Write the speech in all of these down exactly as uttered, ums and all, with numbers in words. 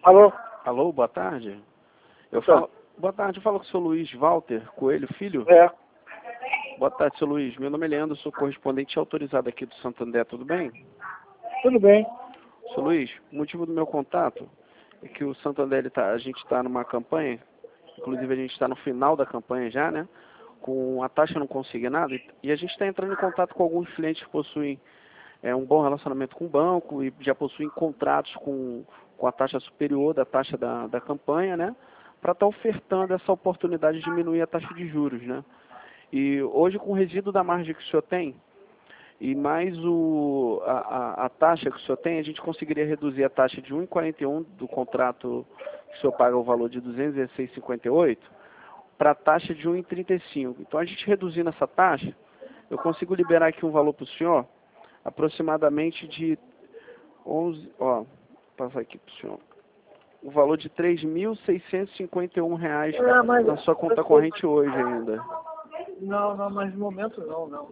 Alô? Alô, boa tarde. Eu Então. falo, boa tarde, eu falo com o seu Luiz Walter Coelho Filho. É. Boa tarde, seu Luiz. Meu nome é Leandro, sou correspondente autorizado aqui do Santander, tudo bem? Tudo bem. Seu Luiz, o motivo do meu contato é que o Santander, ele tá, a gente está numa campanha, inclusive a gente está no final da campanha já, né? Com a taxa não consignada, e, e a gente está entrando em contato com alguns clientes que possuem é, um bom relacionamento com o banco e já possuem contratos com, com a taxa superior da taxa da, da campanha, né? Para estar ofertando essa oportunidade de diminuir a taxa de juros, né? E hoje, com o resíduo da margem que o senhor tem, e mais o, a, a, a taxa que o senhor tem, a gente conseguiria reduzir a taxa de um vírgula quarenta e um do contrato que o senhor paga o valor de duzentos e dezesseis vírgula cinquenta e oito para a taxa de um vírgula trinta e cinco. Então, a gente reduzindo essa taxa, eu consigo liberar aqui um valor para o senhor aproximadamente de onze, ó, vou passar aqui para o senhor, o valor de três mil seiscentos e cinquenta e um reais É, mas- na sua conta corrente hoje ainda. Não, não, mas no momento não, não.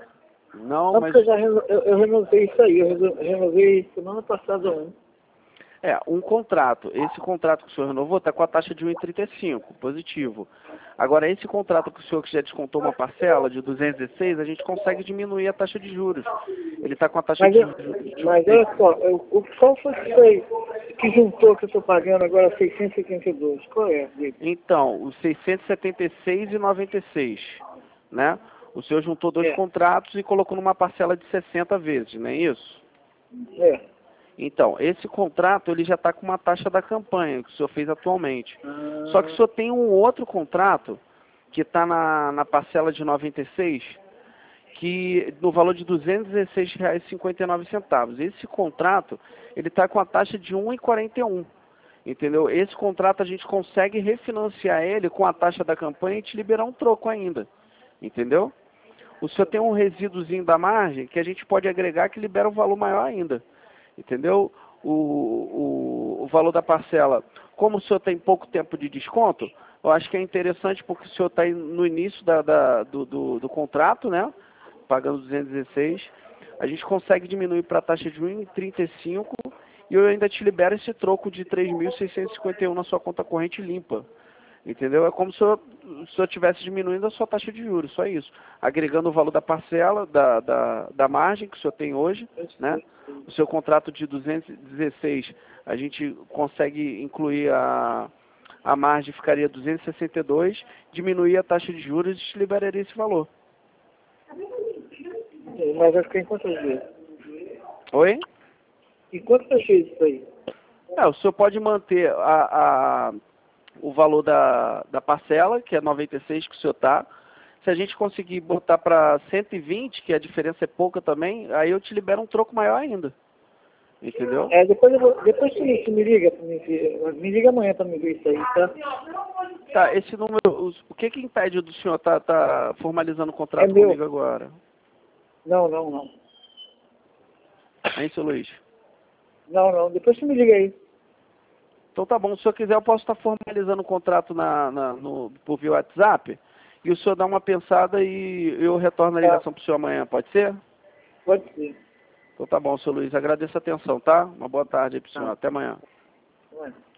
Não, Não, mas porque eu já reno- eu, eu renovei isso aí, eu reno- renovei semana passada um. é, um contrato. Esse contrato que o senhor renovou está com a taxa de um vírgula trinta e cinco, positivo. Agora, esse contrato que o senhor que já descontou uma parcela de duzentos e dezesseis, a gente consegue diminuir a taxa de juros. Ele está com a taxa Mas, de eu, juros. de- mas olha só, eu, o qual foi que foi que juntou que eu estou pagando agora seiscentos e setenta e dois? Qual é? Diga. Então, os seiscentos e setenta e seis reais e noventa e seis, né? O senhor juntou dois É. contratos e colocou numa parcela de sessenta vezes, não é isso? É. Então, esse contrato ele já está com uma taxa da campanha que o senhor fez atualmente. Ah, Só que o senhor tem um outro contrato que está na, na parcela de noventa e seis, que no valor de duzentos e dezesseis reais e cinquenta e nove centavos. Esse contrato ele está com a taxa de um vírgula quarenta e um. Entendeu? Esse contrato a gente consegue refinanciar ele com a taxa da campanha e te liberar um troco ainda. Entendeu? O senhor tem um resíduozinho da margem que a gente pode agregar que libera um valor maior ainda. Entendeu? O, o, o valor da parcela, como o senhor tem pouco tempo de desconto, eu acho que é interessante porque o senhor está no início da, da, do, do, do contrato, né? Pagando duzentos e dezesseis, a gente consegue diminuir para a taxa de um vírgula trinta e cinco e eu ainda te libero esse troco de três mil seiscentos e cinquenta e um na sua conta corrente limpa. Entendeu? É como se o senhor estivesse diminuindo a sua taxa de juros, só isso. Agregando o valor da parcela, da, da, da margem que o senhor tem hoje, né? O seu contrato de duzentos e dezesseis, a gente consegue incluir a, a margem, ficaria duzentos e sessenta e dois, diminuir a taxa de juros e te liberaria esse valor. mas vai ficar em quantas vezes? Oi? E quantas vezes isso aí? É, o senhor pode manter a, a, o valor da, da parcela, que é noventa e seis que o senhor está. Se a gente conseguir botar para cento e vinte, que a diferença é pouca também, aí eu te libero um troco maior ainda. Entendeu? É, depois, eu vou, depois tu, me, tu me liga, pra me, ver- me liga amanhã para me ver isso aí, tá? Tá, esse número, os- o que que impede do senhor estar tá, tá formalizando o contrato É meu. comigo agora? Não, não, não. Hein, seu Luiz? Não, não, depois tu me liga aí. Então tá bom, se o senhor quiser eu posso estar formalizando o contrato na, na, no, por via WhatsApp e o senhor dá uma pensada e eu retorno a Tá. ligação para o senhor amanhã, pode ser? Pode ser. Então tá bom, seu Luiz, agradeço a atenção, tá? Uma boa tarde aí pro senhor, Tá. até amanhã. Vai.